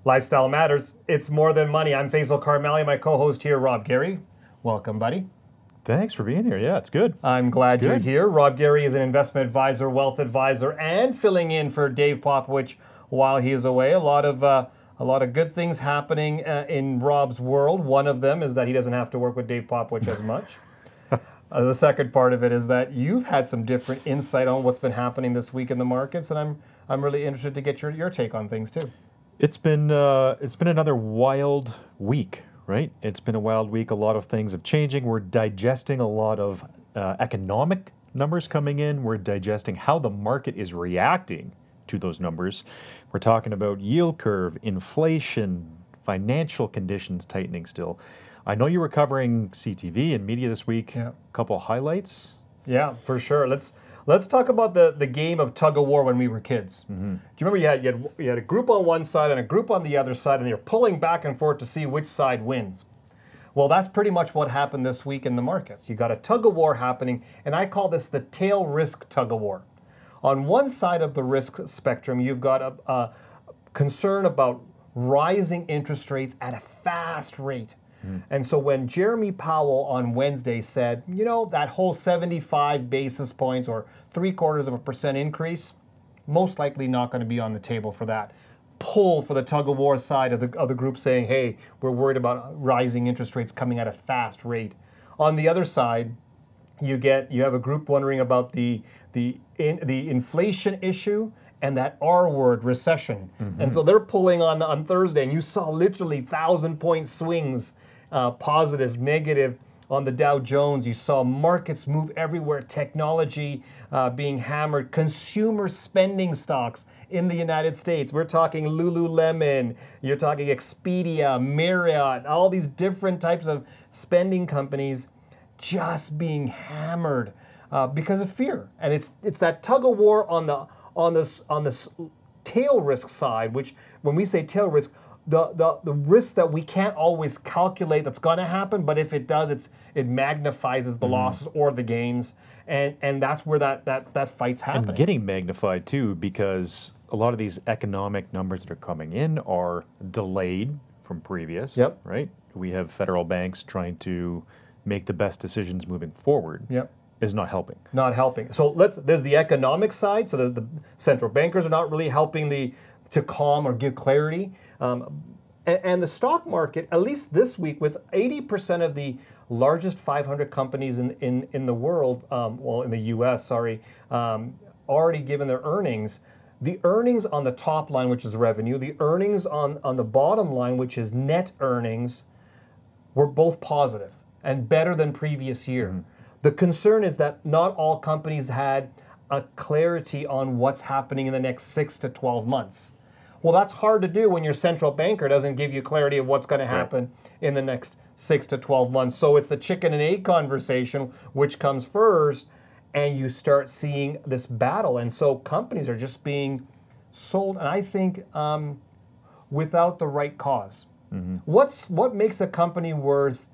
Lifestyle matters. It's more than money. I'm Faisal Karmali, my co-host here, Rob Gary. Welcome, buddy. Thanks for being here. Yeah, it's good. I'm glad you're here. Rob Gary is an investment advisor, wealth advisor, and filling in for Dave Popowich while he is away. A lot of good things happening in Rob's world. One of them is that he doesn't have to work with Dave Popowich as much. The second part of it is that you've had some different insight on what's been happening this week in the markets, and I'm really interested to get your take on things too. It's been another wild week, right? It's been a wild week. A lot of things are changing. We're digesting a lot of economic numbers coming in. We're digesting how the market is reacting to those numbers. We're talking about yield curve, inflation, financial conditions tightening still. I know you were covering CTV and media this week. Yeah. A couple of highlights. Yeah, for sure. Let's talk about the game of tug of war when we were kids. Mm-hmm. Do you remember you had a group on one side and a group on the other side, and you're pulling back and forth to see which side wins? Well, that's pretty much what happened this week in the markets. You got a tug of war happening, and I call this the tail risk tug of war. On one side of the risk spectrum, you've got a concern about rising interest rates at a fast rate. And so when Jeremy Powell on Wednesday said, that whole 75 basis points or 0.75% increase, most likely not going to be on the table for that. Pull for the tug of war side of the group saying, hey, we're worried about rising interest rates coming at a fast rate. On the other side, you have a group wondering about the inflation issue and that R word, recession. Mm-hmm. And so they're pulling on Thursday, and you saw literally 1,000-point swings, positive, negative on the Dow Jones. You saw markets move everywhere, technology being hammered, consumer spending stocks in the United States. We're talking Lululemon, you're talking Expedia, Marriott, all these different types of spending companies just being hammered because of fear. And it's that tug of war on the tail risk side, which when we say tail risk, the risk that we can't always calculate that's going to happen, but if it does, it magnifies the losses or the gains, and that's where that fight's happening. And getting magnified too, because a lot of these economic numbers that are coming in are delayed from previous. Yep. Right. We have federal banks trying to make the best decisions moving forward. Yep. Is not helping. Not helping. So there's the economic side. So the central bankers are not really helping to calm or give clarity. And the stock market, at least this week, with 80% of the largest 500 companies in the world, in the U.S., already given their earnings. The earnings on the top line, which is revenue, the earnings on the bottom line, which is net earnings, were both positive and better than previous year. Mm-hmm. The concern is that not all companies had a clarity on what's happening in the next 6 to 12 months. Well, that's hard to do when your central banker doesn't give you clarity of what's going to happen in the next 6 to 12 months. So it's the chicken and egg conversation, which comes first, and you start seeing this battle. And so companies are just being sold, and I think without the right cause. Mm-hmm. What makes a company worth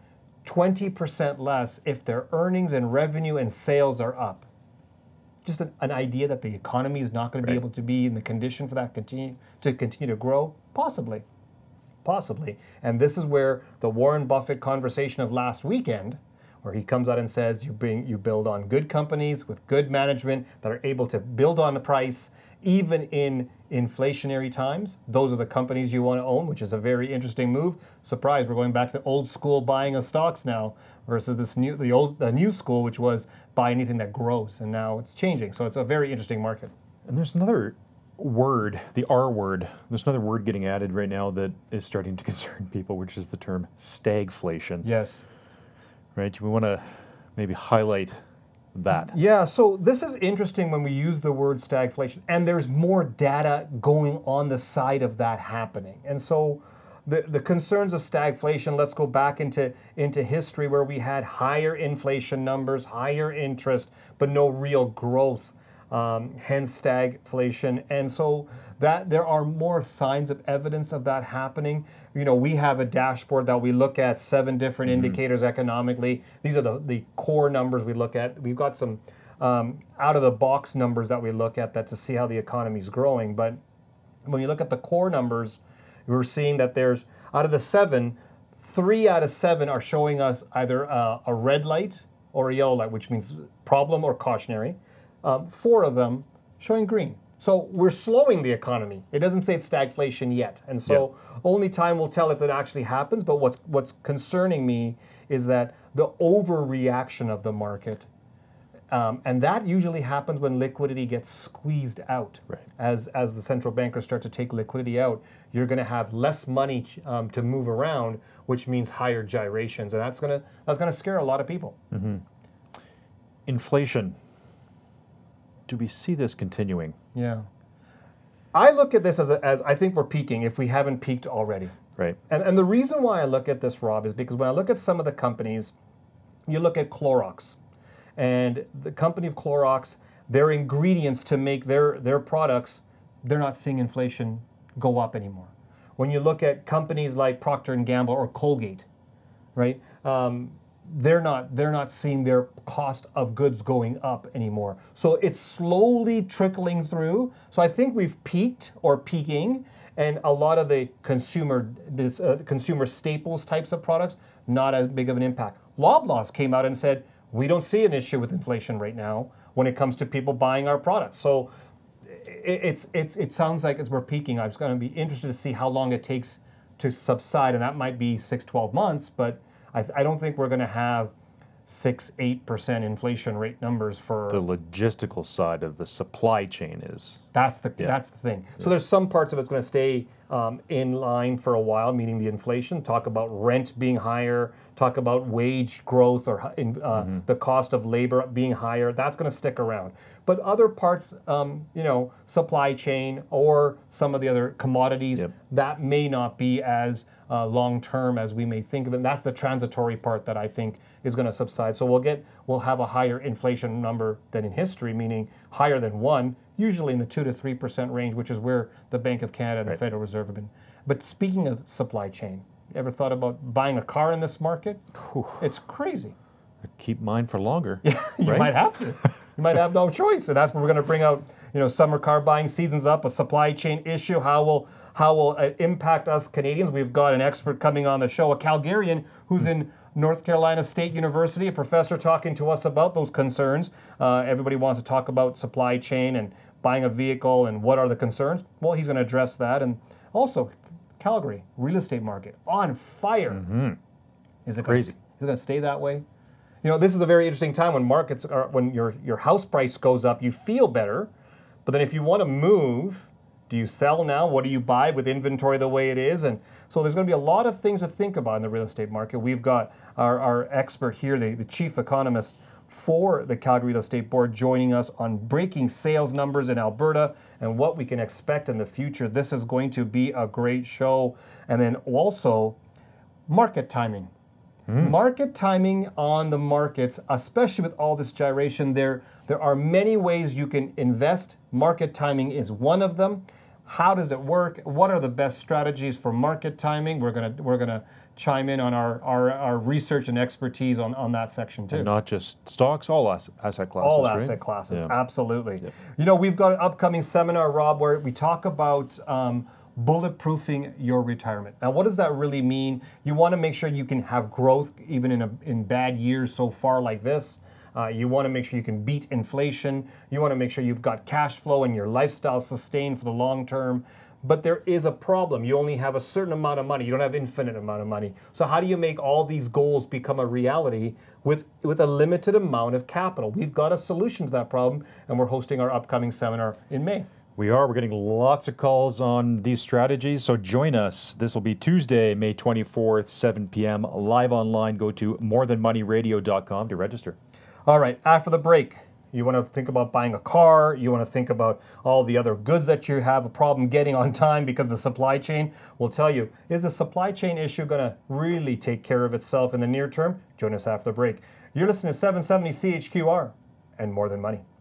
20% less if their earnings and revenue and sales are up? Just an idea that the economy is not going to be able to be in the condition for that continue to grow? Possibly. And this is where the Warren Buffett conversation of last weekend, where he comes out and says you build on good companies with good management that are able to build on the price even in inflationary times. Those are the companies you want to own, which is a very interesting move. Surprise, we're going back to old school buying of stocks now versus the new school, which was buy anything that grows, and now it's changing. So it's a very interesting market. And there's another word, the R word. There's another word getting added right now that is starting to concern people, which is the term stagflation. Yes. Right? We want to maybe highlight that. Yeah, so this is interesting when we use the word stagflation, and there's more data going on the side of that happening. And so the concerns of stagflation, let's go back into history where we had higher inflation numbers, higher interest, but no real growth, hence stagflation. And so that there are more signs of evidence of that happening. You know, we have a dashboard that we look at 7 different indicators economically. These are the core numbers we look at. We've got some out of the box numbers that we look at that to see how the economy is growing. But when you look at the core numbers, we're seeing that there's, out of the 7, 3 out of 7 are showing us either a red light or a yellow light, which means problem or cautionary. 4 of them showing green. So we're slowing the economy. It doesn't say it's stagflation yet. And so only time will tell if that actually happens. But what's concerning me is that the overreaction of the market, and that usually happens when liquidity gets squeezed out. Right. As the central bankers start to take liquidity out, you're going to have less money to move around, which means higher gyrations, and that's going to scare a lot of people. Mm-hmm. Inflation. Do we see this continuing? Yeah. I look at this as I think we're peaking if we haven't peaked already. Right. And the reason why I look at this, Rob, is because when I look at some of the companies, you look at Clorox, and the company of Clorox, their ingredients to make their products, they're not seeing inflation go up anymore. When you look at companies like Procter & Gamble or Colgate, right? They're not seeing their cost of goods going up anymore. So it's slowly trickling through. So I think we've peaked or peaking, and a lot of the consumer staples types of products, not as big of an impact. Loblaws came out and said, we don't see an issue with inflation right now when it comes to people buying our products. So it sounds like as we're peaking. I'm just going to be interested to see how long it takes to subside, and that might be 6-12 months, but I don't think we're going to have 6-8% inflation rate numbers for the logistical side of the supply chain is. That's the thing. So there's some parts of it's going to stay in line for a while, meaning the inflation. Talk about rent being higher. Talk about wage growth or the cost of labor being higher. That's going to stick around. But other parts, supply chain or some of the other commodities, that may not be as long term as we may think of it. And that's the transitory part that I think is going to subside. So we'll have a higher inflation number than in history, meaning higher than 1, usually in the 2 to 3% range, which is where the Bank of Canada and the Federal Reserve have been. But speaking of supply chain, ever thought about buying a car in this market? It's crazy. Keep mine for longer. You might have to. You might have no choice, and that's where we're going to bring out. Summer car buying season's up, a supply chain issue. How will it impact us Canadians? We've got an expert coming on the show, a Calgarian who's in North Carolina State University, a professor talking to us about those concerns. Everybody wants to talk about supply chain and buying a vehicle and what are the concerns. Well, he's going to address that, and also Calgary real estate market on fire. Mm-hmm. Is it crazy? Is it going to stay that way? This is a very interesting time when your house price goes up, you feel better. But then if you want to move, do you sell now? What do you buy with inventory the way it is? And so there's going to be a lot of things to think about in the real estate market. We've got our expert here, the chief economist for the Calgary Real Estate Board, joining us on breaking sales numbers in Alberta and what we can expect in the future. This is going to be a great show. And then also market timing. Market timing on the markets, especially with all this gyration, there are many ways you can invest. Market timing is one of them. How does it work? What are the best strategies for market timing? We're gonna chime in on our research and expertise on that section too. And not just stocks, all asset classes. All asset classes, absolutely. We've got an upcoming seminar, Rob, where we talk about bulletproofing your retirement. Now, what does that really mean? You want to make sure you can have growth even in bad years so far like this. You want to make sure you can beat inflation. You want to make sure you've got cash flow and your lifestyle sustained for the long term. But there is a problem. You only have a certain amount of money. You don't have infinite amount of money. So how do you make all these goals become a reality with a limited amount of capital? We've got a solution to that problem, and we're hosting our upcoming seminar in May. We're getting lots of calls on these strategies, so join us. This will be Tuesday, May 24th, 7 p.m. live online. Go to morethanmoneyradio.com to register. All right, after the break, you want to think about buying a car, you want to think about all the other goods that you have a problem getting on time because of the supply chain. We'll tell you, is the supply chain issue going to really take care of itself in the near term? Join us after the break. You're listening to 770 CHQR and More Than Money.